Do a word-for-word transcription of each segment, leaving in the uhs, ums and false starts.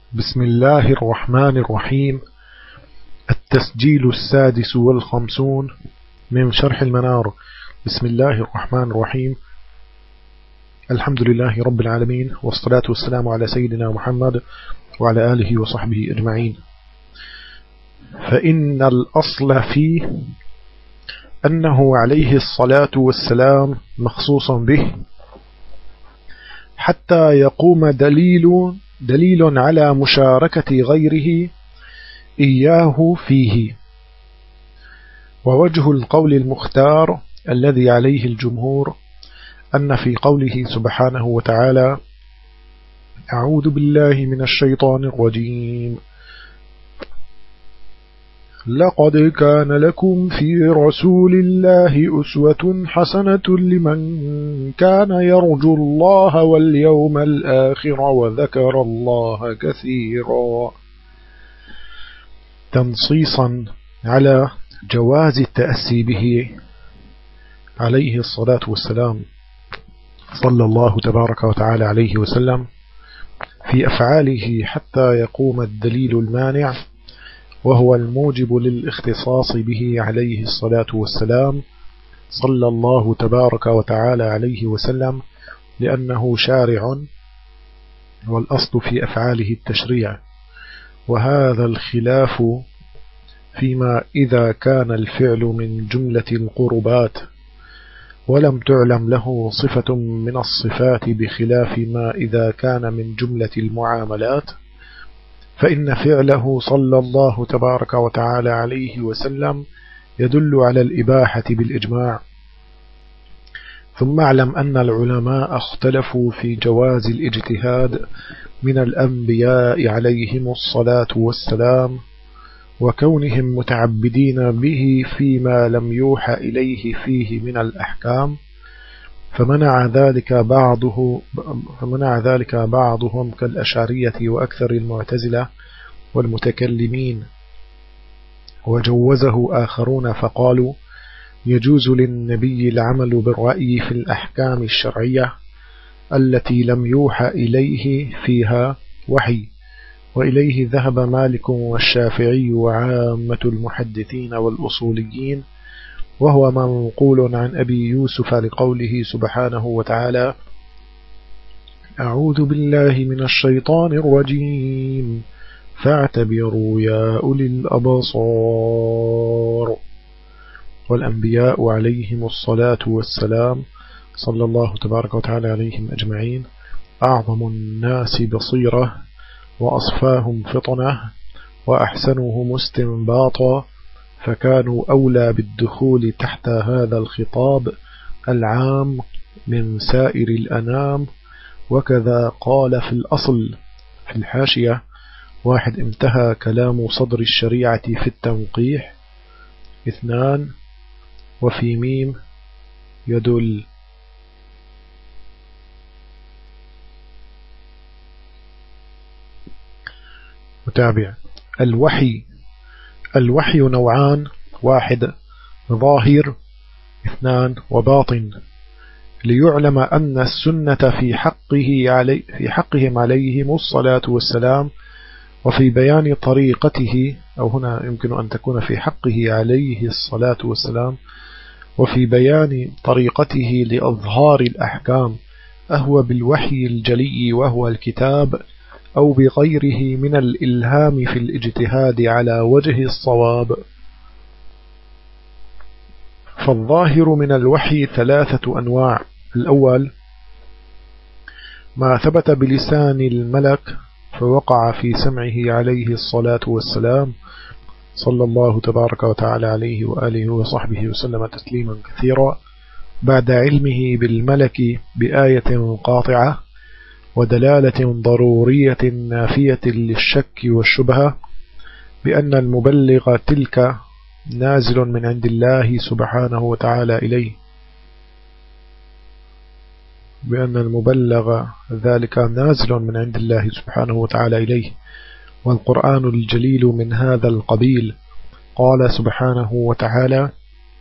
بسم الله الرحمن الرحيم. التسجيل السادس والخمسون من شرح المنار. بسم الله الرحمن الرحيم. الحمد لله رب العالمين، والصلاة والسلام على سيدنا محمد وعلى آله وصحبه أجمعين. فإن الأصل فيه أنه عليه الصلاة والسلام مخصوص به حتى يقوم دليل دليل على مشاركة غيره إياه فيه. ووجه القول المختار الذي عليه الجمهور أن في قوله سبحانه وتعالى: أعوذ بالله من الشيطان الرجيم، لقد كان لكم في رسول الله أسوة حسنة لمن كان يرجو الله واليوم الآخر وذكر الله كثيرا، تنصيصا على جواز التأسي به عليه الصلاة والسلام صلى الله تبارك وتعالى عليه وسلم في أفعاله حتى يقوم الدليل المانع، وهو الموجب للاختصاص به عليه الصلاة والسلام صلى الله تبارك وتعالى عليه وسلم، لأنه شارع والأصل في أفعاله التشريع. وهذا الخلاف فيما إذا كان الفعل من جملة القربات ولم تعلم له صفة من الصفات، بخلاف ما إذا كان من جملة المعاملات، فإن فعله صلى الله تبارك وتعالى عليه وسلم يدل على الإباحة بالإجماع. ثم اعلم أن العلماء اختلفوا في جواز الاجتهاد من الأنبياء عليهم الصلاة والسلام، وكونهم متعبدين به فيما لم يوحى إليه فيه من الأحكام، فمنع ذلك بعضه فمنع ذلك بعضهم كالأشعرية وأكثر المعتزلة والمتكلمين، وجوزه آخرون فقالوا: يجوز للنبي العمل بالرأي في الأحكام الشرعية التي لم يوحى إليه فيها وحي. وإليه ذهب مالك والشافعي وعامة المحدثين والأصوليين، وهو منقول عن أبي يوسف لقوله سبحانه وتعالى: أعوذ بالله من الشيطان الرجيم فاعتبروا يا أولي الأبصار. والأنبياء عليهم الصلاة والسلام صلى الله تبارك وتعالى عليهم أجمعين أعظم الناس بصيرة وأصفاهم فطنة وأحسنهم استنباطا، فكانوا أولى بالدخول تحت هذا الخطاب العام من سائر الأنام. وكذا قال في الأصل في الحاشية: واحد، انتهى كلام صدر الشريعة في التنقيح. اثنان، وفي ميم يدل. متابع: الوحي الوحي نوعان: واحد ظاهر، اثنان وباطن، ليعلم أن السنة في حقه علي في حقهم عليهم الصلاة والسلام، وفي بيان طريقته، أو هنا يمكن أن تكون في حقه عليه الصلاة والسلام، وفي بيان طريقته لإظهار الأحكام، أهو بالوحي الجلي وهو الكتاب، أو بغيره من الإلهام في الاجتهاد على وجه الصواب. فالظاهر من الوحي ثلاثة أنواع: الأول ما ثبت بلسان الملك فوقع في سمعه عليه الصلاة والسلام صلى الله تبارك وتعالى عليه وآله وصحبه وسلم تسليما كثيرا، بعد علمه بالملك بآية قاطعة ودلالة ضرورية نافية للشك والشبهة، بأن المبلغ تلك نازل من عند الله سبحانه وتعالى إليه بأن المبلغ ذلك نازل من عند الله سبحانه وتعالى إليه والقرآن الجليل من هذا القبيل. قال سبحانه وتعالى: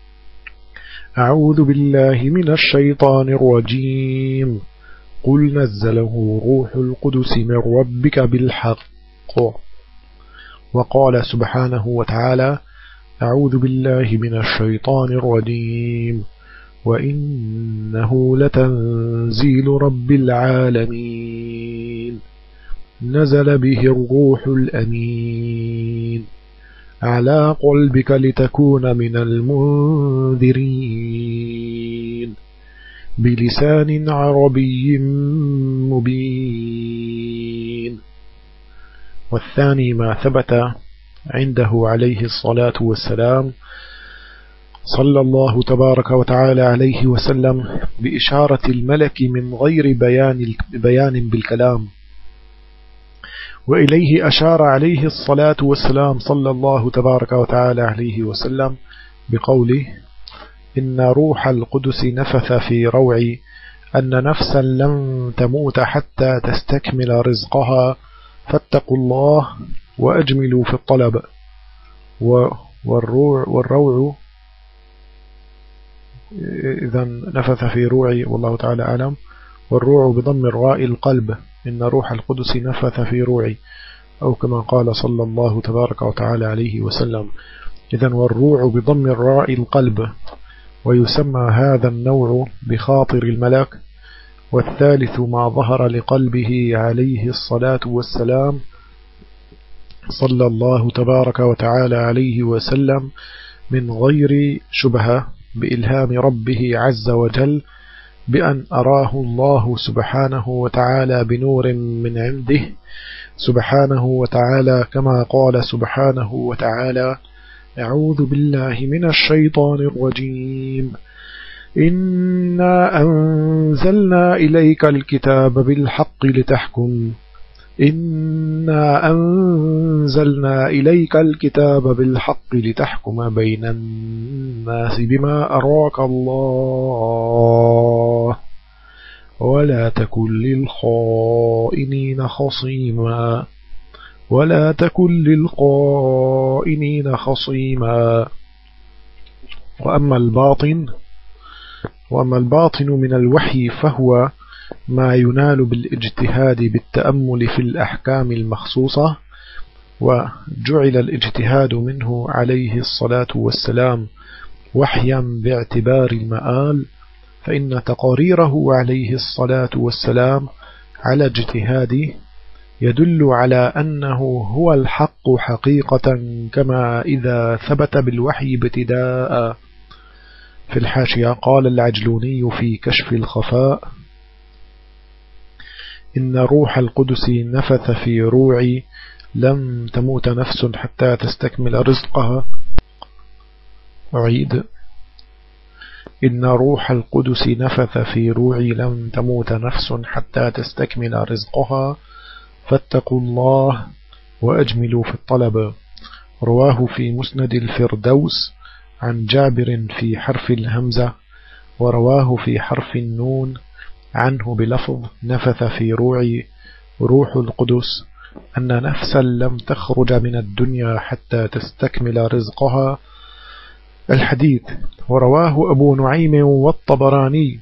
أعوذ بالله من الشيطان الرجيم قل نزله روح القدس من ربك بالحق وقال سبحانه وتعالى: أعوذ بالله من الشيطان الرجيم، وإنه لتنزيل رب العالمين، نزل به الروح الأمين على قلبك لتكون من المنذرين بلسان عربي مبين. والثاني ما ثبت عنده عليه الصلاة والسلام صلى الله تبارك وتعالى عليه وسلم بإشارة الملك من غير بيان, بيان بالكلام، وإليه أشار عليه الصلاة والسلام صلى الله تبارك وتعالى عليه وسلم بقوله: إن روح القدس نفث في روعي أن نفسا لم تموت حتى تستكمل رزقها فاتقوا الله وأجملوا في الطلب. والروع, والروع إذا نفث في روعي والله تعالى أعلم. والروع بضم الراء القلب، إن روح القدس نفث في روعي، أو كما قال صلى الله تبارك وتعالى عليه وسلم. إذا والروع بضم الراء القلب، ويسمى هذا النوع بخاطر الملك. والثالث ما ظهر لقلبه عليه الصلاة والسلام صلى الله تبارك وتعالى عليه وسلم من غير شبهة بإلهام ربه عز وجل، بأن أراه الله سبحانه وتعالى بنور من عنده سبحانه وتعالى، كما قال سبحانه وتعالى: أعوذ بالله من الشيطان الرجيم، إنا أنزلنا إليك الكتاب بالحق لتحكم إنا أنزلنا إليك الكتاب بالحق لتحكم بين الناس بما أراك الله ولا تكن للخائنين خصيما ولا تكن للخائنين خصيما. وأما الباطن وأما الباطن من الوحي فهو ما ينال بالاجتهاد بالتأمل في الأحكام المخصوصة، وجعل الاجتهاد منه عليه الصلاة والسلام وحيا باعتبار المآل، فإن تقاريره عليه الصلاة والسلام على اجتهاده يدل على أنه هو الحق حقيقة، كما إذا ثبت بالوحي ابتداء. في الحاشية قال العجلوني في كشف الخفاء: إن روح القدس نفث في روعي لم تموت نفس حتى تستكمل رزقها. أعيد: إن روح القدس نفث في روعي لم تموت نفس حتى تستكمل رزقها فاتقوا الله وأجملوا في الطلب. رواه في مسند الفردوس عن جابر في حرف الهمزة، ورواه في حرف النون عنه بلفظ نفث في روعي روح القدس أن نفسا لم تخرج من الدنيا حتى تستكمل رزقها. الحديث. ورواه أبو نعيم والطبراني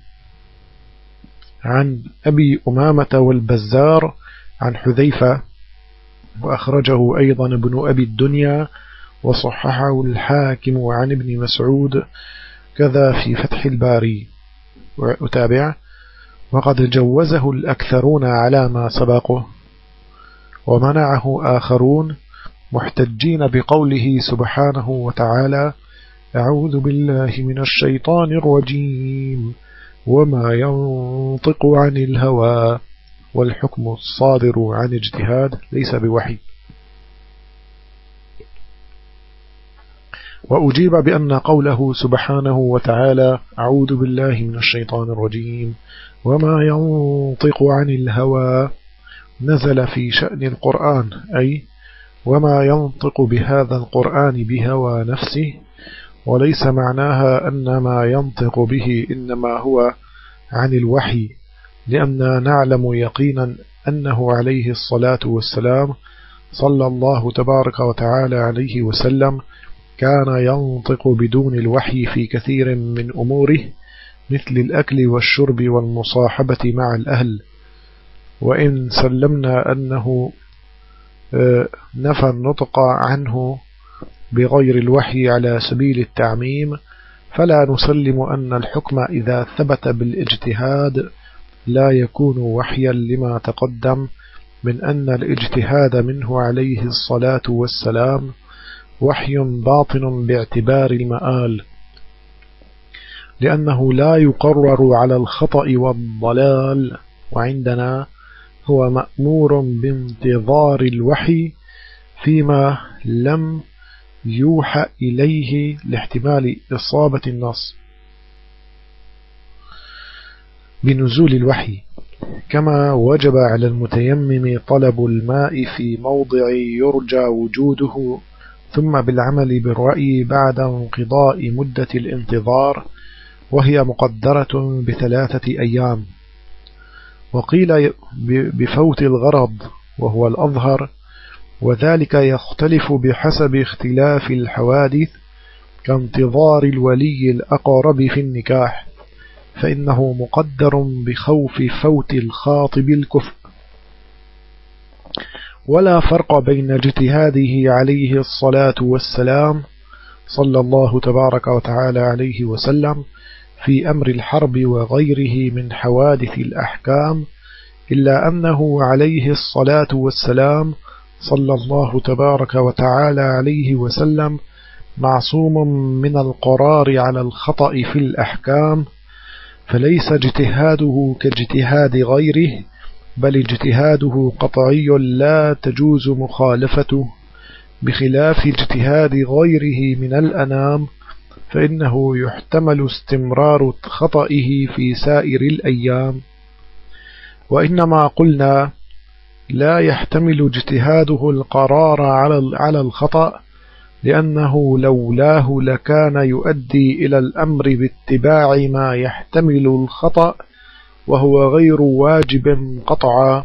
عن أبي أمامة والبزار عن حذيفة، وأخرجه أيضا ابن أبي الدنيا وصححه الحاكم عن ابن مسعود كذا في فتح الباري. وأتابع: وقد جوزه الأكثرون على ما سبقه، ومنعه آخرون محتجين بقوله سبحانه وتعالى: أعوذ بالله من الشيطان الرجيم وما ينطق عن الهوى، والحكم الصادر عن اجتهاد ليس بوحي. وأجيب بأن قوله سبحانه وتعالى أعوذ بالله من الشيطان الرجيم وما ينطق عن الهوى نزل في شأن القرآن، أي وما ينطق بهذا القرآن بهوى نفسه، وليس معناها أن ما ينطق به إنما هو عن الوحي، لأننا نعلم يقينا أنه عليه الصلاة والسلام صلى الله تبارك وتعالى عليه وسلم كان ينطق بدون الوحي في كثير من أموره، مثل الأكل والشرب والمصاحبة مع الأهل. وإن سلمنا أنه نفى النطق عنه بغير الوحي على سبيل التعميم، فلا نسلم أن الحكم إذا ثبت بالاجتهاد لا يكون وحيا لما تقدم من أن الاجتهاد منه عليه الصلاة والسلام وحي باطن باعتبار المآل، لأنه لا يقرر على الخطأ والضلال، وعندنا هو مأمور بانتظار الوحي فيما لم يوحى إليه لاحتمال إصابة النص بنزول الوحي، كما وجب على المتيمم طلب الماء في موضع يرجى وجوده ثم بالعمل بالرأي بعد انقضاء مدة الانتظار وهي مقدرة بثلاثة أيام. وقيل بفوت الغرض وهو الأظهر، وذلك يختلف بحسب اختلاف الحوادث كانتظار الولي الأقرب في النكاح، فإنه مقدر بخوف فوت الخاطب الكفء. ولا فرق بين اجتهاده عليه الصلاة والسلام صلى الله تبارك وتعالى عليه وسلم في أمر الحرب وغيره من حوادث الأحكام، إلا أنه عليه الصلاة والسلام صلى الله تبارك وتعالى عليه وسلم معصوم من القرار على الخطأ في الأحكام، فليس اجتهاده كاجتهاد غيره، بل اجتهاده قطعي لا تجوز مخالفته، بخلاف اجتهاد غيره من الأنام فإنه يحتمل استمرار خطئه في سائر الأيام. وإنما قلنا لا يحتمل اجتهاده القرار على الخطأ، لأنه لولاه لكان يؤدي إلى الأمر باتباع ما يحتمل الخطأ وهو غير واجب قطعا،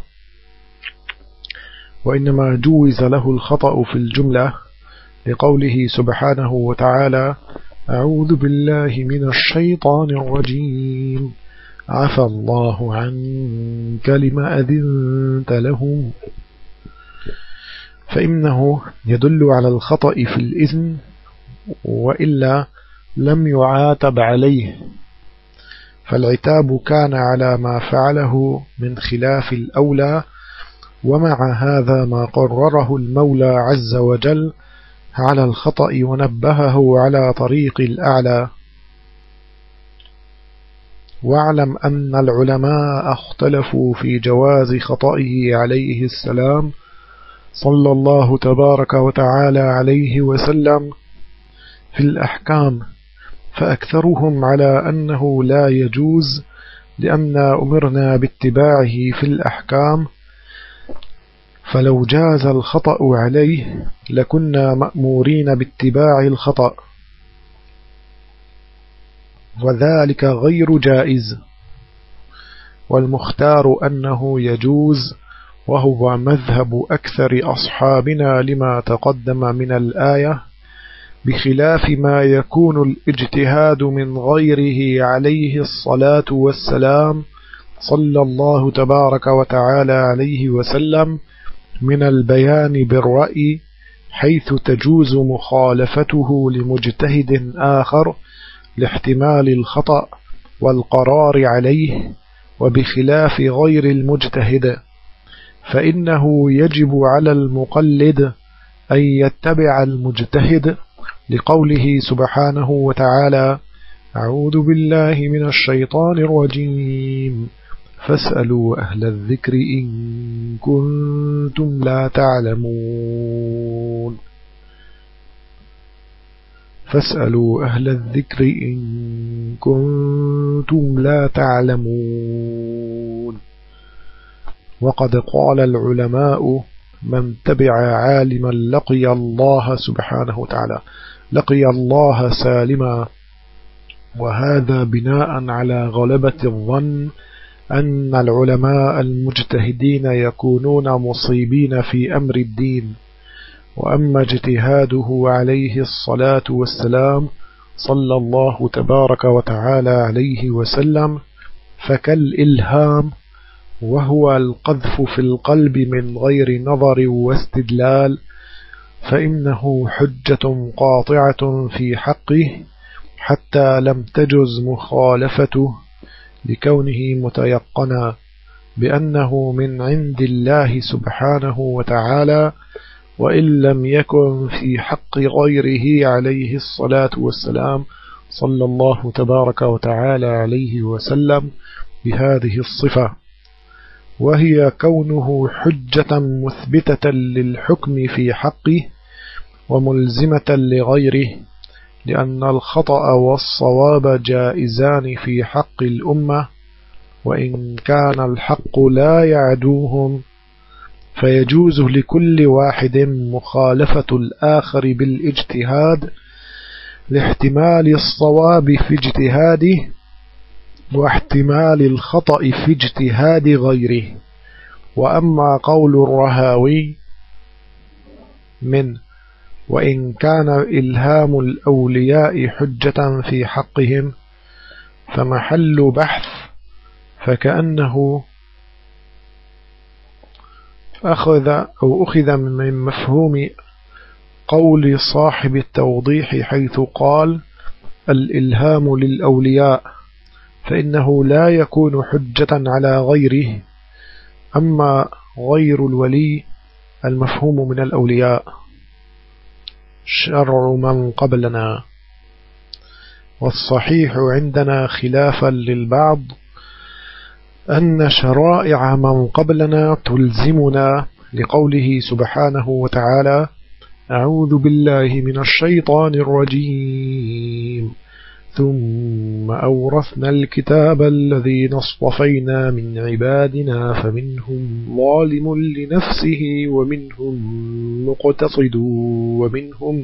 وإنما جوز له الخطأ في الجملة لقوله سبحانه وتعالى: أعوذ بالله من الشيطان الرجيم، عفى الله عنك لما أذنت لهم، فإنه يدل على الخطأ في الإذن، وإلا لم يعاتب عليه، فالعتاب كان على ما فعله من خلاف الأولى. ومع هذا ما قرره المولى عز وجل على الخطأ ونبهه على طريق الأعلى. واعلم أن العلماء اختلفوا في جواز خطئه عليه السلام صلى الله تبارك وتعالى عليه وسلم في الأحكام، فأكثرهم على أنه لا يجوز، لأن أمرنا باتباعه في الأحكام، فلو جاز الخطأ عليه لكنا مأمورين باتباع الخطأ، وذلك غير جائز. والمختار أنه يجوز، وهو مذهب أكثر أصحابنا لما تقدم من الآية، بخلاف ما يكون الاجتهاد من غيره عليه الصلاة والسلام صلى الله تبارك وتعالى عليه وسلم من البيان بالرأي، حيث تجوز مخالفته لمجتهد آخر لاحتمال الخطأ والقرار عليه، وبخلاف غير المجتهد فإنه يجب على المقلد أن يتبع المجتهد، لقوله سبحانه وتعالى: أعوذ بالله من الشيطان الرجيم، فاسألوا أهل الذكر إن كنتم لا تعلمون فاسألوا أهل الذكر إن كنتم لا تعلمون. وقد قال العلماء: من تبع عالما لقي الله سبحانه وتعالى لقي الله سالما، وهذا بناء على غلبة الظن أن العلماء المجتهدين يكونون مصيبين في أمر الدين. وأما اجتهاده عليه الصلاة والسلام صلى الله تبارك وتعالى عليه وسلم فكالإلهام، وهو القذف في القلب من غير نظر واستدلال، فإنه حجة قاطعة في حقه حتى لم تجز مخالفته، لكونه متيقنا بأنه من عند الله سبحانه وتعالى، وإن لم يكن في حق غيره عليه الصلاة والسلام صلى الله تبارك وتعالى عليه وسلم بهذه الصفة، وهي كونه حجة مثبتة للحكم في حقه وملزمة لغيره، لأن الخطأ والصواب جائزان في حق الأمة، وإن كان الحق لا يعدوهم فيجوز لكل واحد مخالفة الآخر بالاجتهاد لاحتمال الصواب في اجتهاده واحتمال الخطأ في اجتهاد غيره. وأما قول الرهاوي من وإن كان إلهام الأولياء حجة في حقهم فمحل بحث، فكأنه أخذ أو أخذ من مفهوم قول صاحب التوضيح حيث قال الإلهام للأولياء، فإنه لا يكون حجة على غيره، أما غير الولي المفهوم من الأولياء شرع من قبلنا. والصحيح عندنا خلافا للبعض أن شرائع من قبلنا تلزمنا، لقوله سبحانه وتعالى أعوذ بالله من الشيطان الرجيم ثم أورثنا الكتاب الذين اصطفينا من عبادنا فمنهم ظالم لنفسه ومنهم مقتصد ومنهم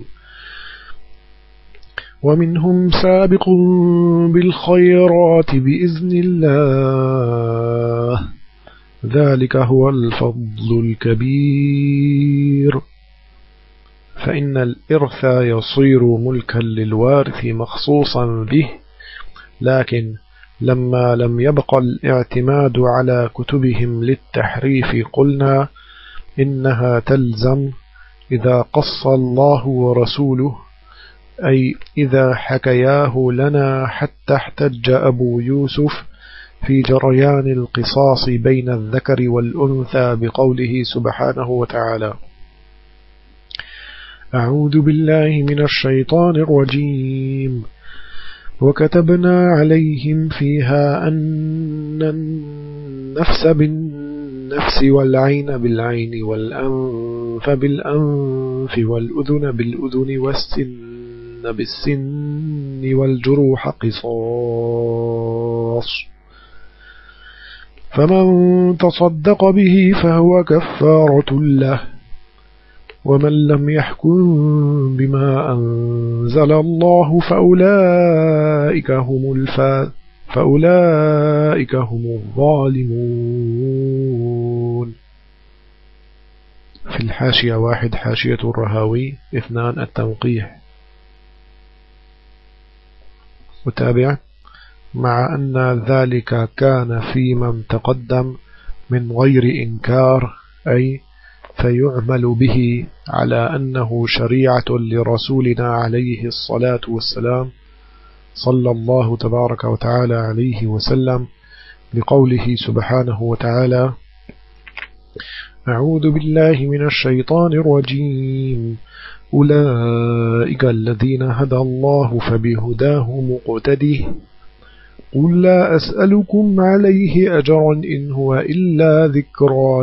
ومنهم سابق بالخيرات بإذن الله ذلك هو الفضل الكبير. فإن الإرث يصير ملكا للوارث مخصوصا به، لكن لما لم يبق الاعتماد على كتبهم للتحريف قلنا إنها تلزم إذا قص الله ورسوله، أي إذا حكياه لنا حتى احتج أبو يوسف في جريان القصاص بين الذكر والأنثى بقوله سبحانه وتعالى أعوذ بالله من الشيطان الرجيم وكتبنا عليهم فيها أن النفس بالنفس والعين بالعين والأنف بالأنف والأذن بالأذن والسن بالسن والجروح قصاص، فمن تصدق به فهو كفارة له، ومن لم يحكم بما أنزل الله فأولئك هم الفا فأولئك هم الظالمون. في الحاشية واحد حاشية الرهاوي اثنان التنقيح. متابع مع أن ذلك كان في من تقدم من غير إنكار، أي فيعمل به على أنه شريعة لرسولنا عليه الصلاة والسلام صلى الله تبارك وتعالى عليه وسلم، لقوله سبحانه وتعالى أعوذ بالله من الشيطان الرجيم أولئك الذين هدى الله فبهداه مقتده قل لا أسألكم عليه أجرا إن هو إلا ذكرى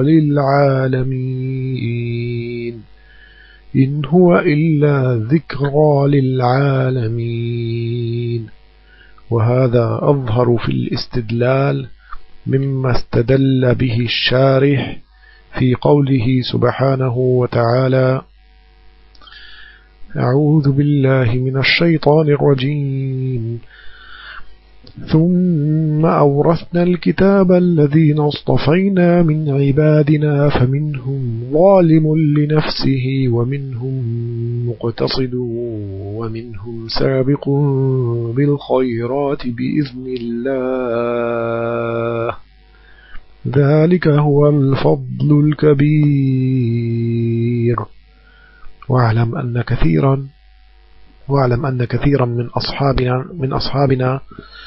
للعالمين إن هو إلا ذكرى للعالمين. وهذا أظهر في الاستدلال مما استدل به الشارح في قوله سبحانه وتعالى أعوذ بالله من الشيطان الرجيم ثم أورثنا الكتاب الذين اصطفينا من عبادنا فمنهم ظالم لنفسه ومنهم مقتصد ومنهم سابق بالخيرات بإذن الله ذلك هو الفضل الكبير. واعلم أن كثيرا واعلم أن كثيرا من أصحابنا من أصحابنا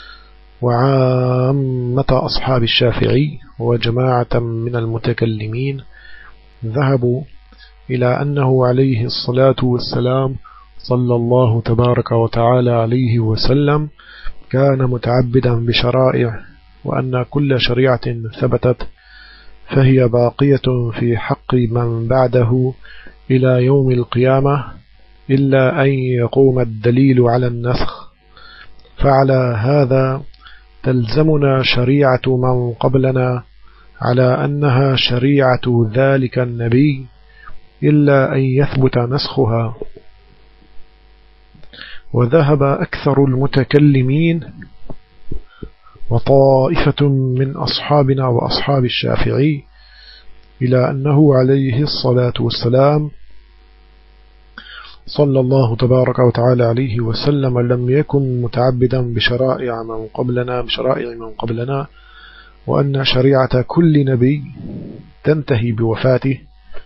وعامة أصحاب الشافعي وجماعة من المتكلمين ذهبوا إلى أنه عليه الصلاة والسلام صلى الله تبارك وتعالى عليه وسلم كان متعبدا بشرائع، وأن كل شريعة ثبتت فهي باقية في حق من بعده إلى يوم القيامة إلا أن يقوم الدليل على النسخ. فعلى هذا تلزمنا شريعة من قبلنا على أنها شريعة ذلك النبي إلا أن يثبت نسخها. وذهب أكثر المتكلمين وطائفة من أصحابنا وأصحاب الشافعي إلى أنه عليه الصلاة والسلام صلى الله تبارك وتعالى عليه وسلم لم يكن متعبدا بشرائع من قبلنا بشرائع من قبلنا وأن شريعة كل نبي تنتهي بوفاته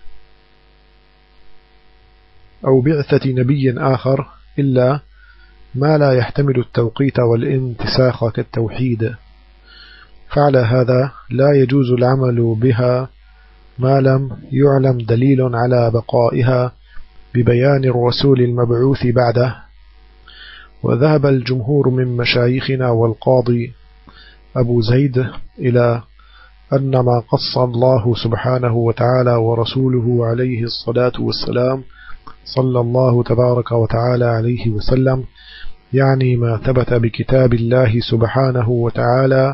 أو بعثة نبي آخر إلا ما لا يحتمل التوقيت والانتساخ كالتوحيد. فعلى هذا لا يجوز العمل بها ما لم يعلم دليل على بقائها ببيان الرسول المبعوث بعده. وذهب الجمهور من مشايخنا والقاضي أبو زيد إلى أن ما قص الله سبحانه وتعالى ورسوله عليه الصلاة والسلام صلى الله تبارك وتعالى عليه وسلم يعني ما ثبت بكتاب الله سبحانه وتعالى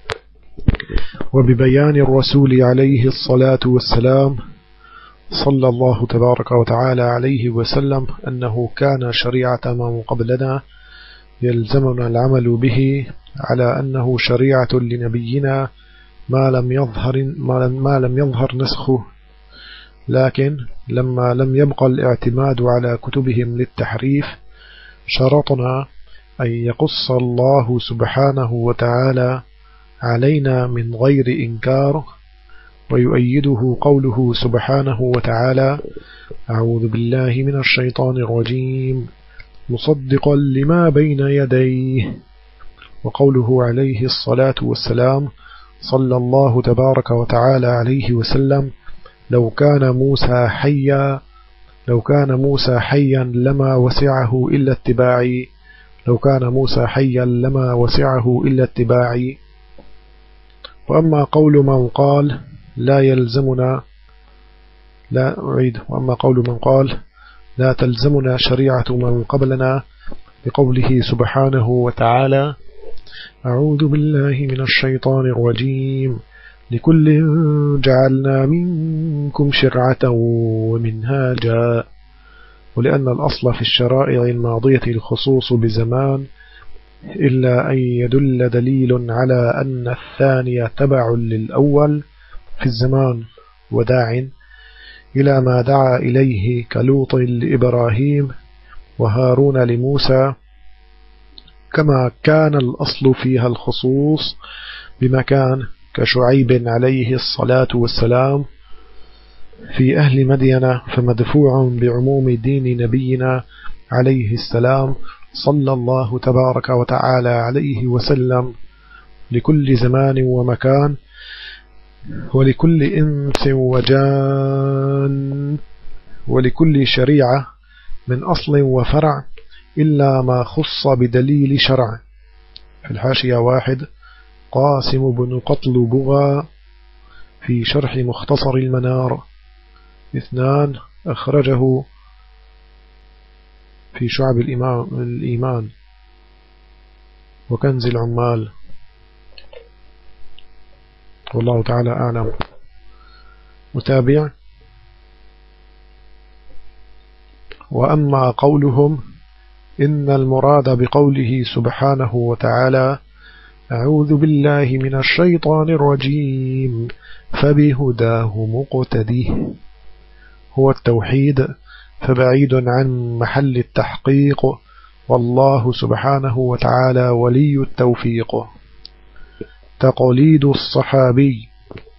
وببيان الرسول عليه الصلاة والسلام صلى الله تبارك وتعالى عليه وسلم أنه كان شريعة من قبلنا يلزمنا العمل به على أنه شريعة لنبينا ما لم يظهر ما لم يظهر نسخه. لكن لما لم يبقى الاعتماد على كتبهم للتحريف شرطنا أن يقص الله سبحانه وتعالى علينا من غير إنكار. ويؤيده قوله سبحانه وتعالى: أعوذ بالله من الشيطان الرجيم مصدقا لما بين يديه. وقوله عليه الصلاة والسلام صلى الله تبارك وتعالى عليه وسلم: لو كان موسى حيا لو كان موسى حيا لما وسعه إلا اتباعي لو كان موسى حيا لما وسعه إلا اتباعي. وأما قول من قال لا يلزمنا لا أعيد وأما قول من قال لا تلزمنا شريعة من قبلنا بقوله سبحانه وتعالى: أعوذ بالله من الشيطان الرجيم لكل جعلنا منكم شرعة ومنهاجا. ولأن الأصل في الشرائع الماضية الخصوص بزمان إلا أن يدل دليل على أن الثاني تبع للأول في الزمان وداع إلى ما دعا إليه كلوط لإبراهيم وهارون لموسى، كما كان الأصل فيها الخصوص بمكان كشعيب عليه الصلاة والسلام في أهل مدين، فمدفوع بعموم دين نبينا عليه السلام صلى الله تبارك وتعالى عليه وسلم لكل زمان ومكان ولكل إنس وجان ولكل شريعة من أصل وفرع إلا ما خص بدليل شرع. في الحاشية واحد قاسم بن قتل بغى في شرح مختصر المنار. اثنان أخرجه في شعب الإيمان وكنز العمال. والله تعالى أعلم. متابع. وأما قولهم إن المراد بقوله سبحانه وتعالى أعوذ بالله من الشيطان الرجيم فبهداه مقتده هو التوحيد، فبعيد عن محل التحقيق، والله سبحانه وتعالى ولي التوفيق. تقليد الصحابي.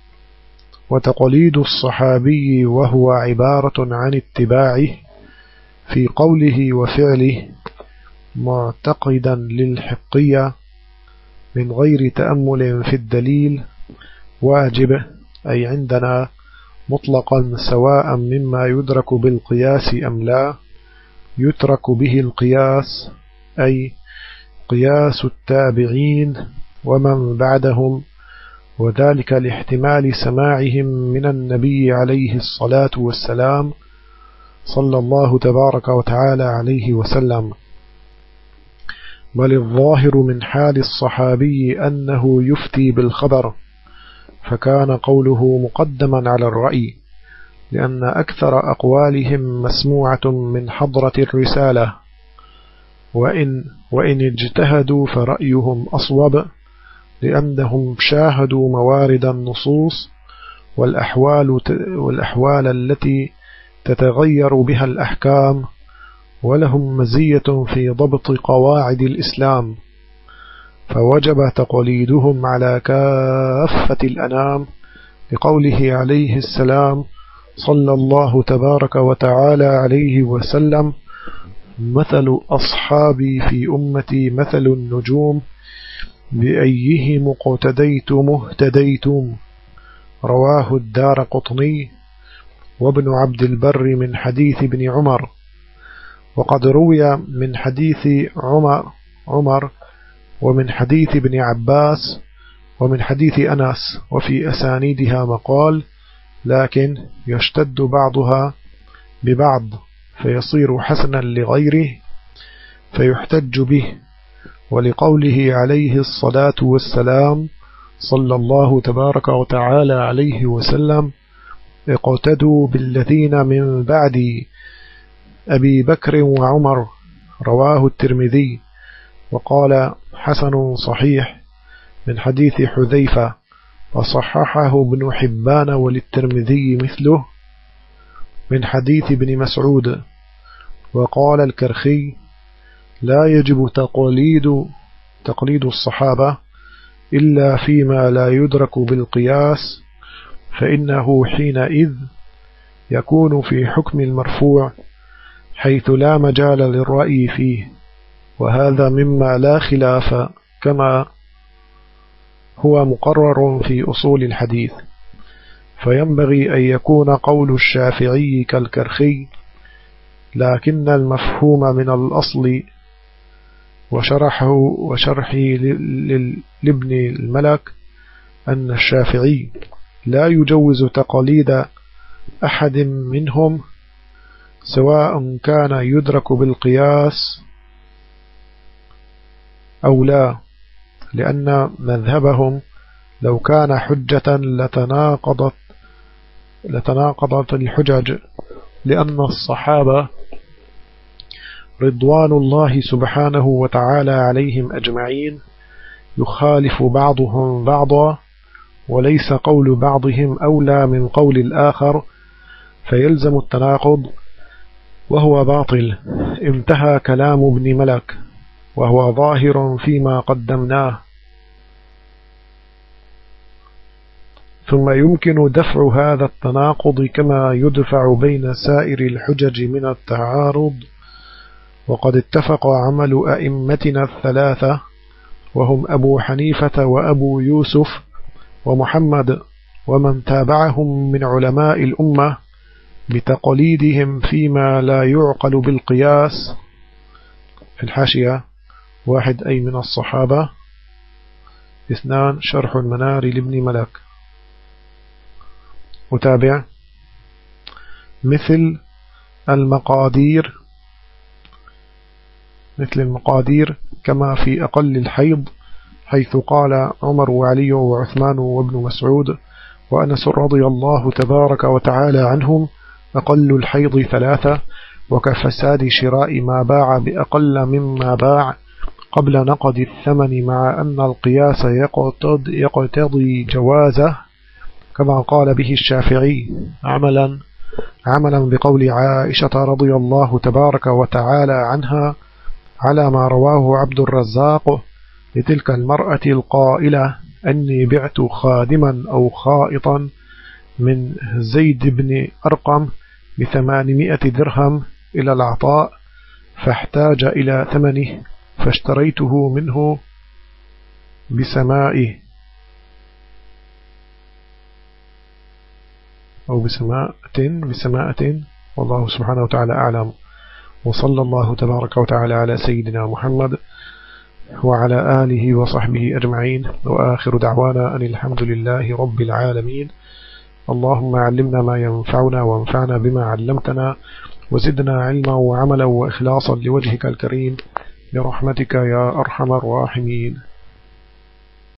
وتقليد الصحابي وهو عبارة عن اتباعه في قوله وفعله معتقدا للحقية من غير تأمل في الدليل واجب، أي عندنا مطلقا سواء مما يدرك بالقياس أم لا، يترك به القياس أي قياس التابعين ومن بعدهم، وذلك لاحتمال سماعهم من النبي عليه الصلاة والسلام صلى الله تبارك وتعالى عليه وسلم. بل الظاهر من حال الصحابي أنه يفتي بالخبر، فكان قوله مقدما على الرأي، لأن أكثر أقوالهم مسموعة من حضرة الرسالة، وإن, وإن اجتهدوا فرأيهم أصوب، لأنهم شاهدوا موارد النصوص والأحوال, والأحوال التي تتغير بها الأحكام، ولهم مزية في ضبط قواعد الإسلام، فوجب تقليدهم على كافة الأنام، لقوله عليه السلام صلى الله تبارك وتعالى عليه وسلم: مثل أصحابي في أمتي مثل النجوم بأيهم اقتديتم اهتديتم. رواه الدارقطني وابن عبد البر من حديث ابن عمر. وقد روي من حديث عمر, عمر ومن حديث ابن عباس ومن حديث أنس، وفي أسانيدها مقال، لكن يشتد بعضها ببعض فيصير حسنا لغيره فيحتج به، ولقوله عليه الصلاة والسلام صلى الله تبارك وتعالى عليه وسلم: اقتدوا بالذين من بعد أبي بكر وعمر. رواه الترمذي وقال حسن صحيح من حديث حذيفة، وصححه ابن حبان وللترمذي مثله من حديث ابن مسعود. وقال الكرخي: لا يجب تقليد تقليد الصحابة إلا فيما لا يدرك بالقياس، فإنه حينئذ يكون في حكم المرفوع حيث لا مجال للرأي فيه، وهذا مما لا خلاف كما هو مقرر في أصول الحديث. فينبغي أن يكون قول الشافعي كالكرخي، لكن المفهوم من الأصل وشرحه وشرحه لابن الملك أن الشافعي لا يجوز تقليد أحد منهم سواء كان يدرك بالقياس أو لا، لأن مذهبهم لو كان حجة لتناقضت لتناقضت الحجج، لأن الصحابة رضوان الله سبحانه وتعالى عليهم أجمعين يخالف بعضهم بعضا، وليس قول بعضهم أولى من قول الآخر، فيلزم التناقض وهو باطل. انتهى كلام ابن ملك، وهو ظاهر فيما قدمناه. ثم يمكن دفع هذا التناقض كما يدفع بين سائر الحجج من التعارض، وقد اتفق عمل أئمتنا الثلاثة، وهم أبو حنيفة وأبو يوسف ومحمد ومن تابعهم من علماء الأمة، بتقليدهم فيما لا يعقل بالقياس. في الحاشية: واحد أي من الصحابة. اثنان شرح المنار لابن ملك. متابع: مثل المقادير مثل المقادير كما في أقل الحيض، حيث قال عمر وعلي وعثمان وابن مسعود وأنس رضي الله تبارك وتعالى عنهم: أقل الحيض ثلاثة، وكفساد شراء ما باع بأقل مما باع قبل نقد الثمن، مع أن القياس يقتضي, يقتضي جوازه، كما قال به الشافعي، عملا عملا بقول عائشة رضي الله تبارك وتعالى عنها على ما رواه عبد الرزاق لتلك المرأة القائلة: أني بعت خادما أو خائطا من زيد بن أرقم بثمانمائة درهم إلى العطاء فاحتاج إلى ثمنه فاشتريته منه بسمائه أو بسماءة بسماءة والله سبحانه وتعالى أعلم. وصلى الله تبارك وتعالى على سيدنا محمد وعلى آله وصحبه أجمعين، وآخر دعوانا أن الحمد لله رب العالمين. اللهم علمنا ما ينفعنا وانفعنا بما علمتنا وزدنا علما وعملا وإخلاصا لوجهك الكريم برحمتك يا أرحم الراحمين.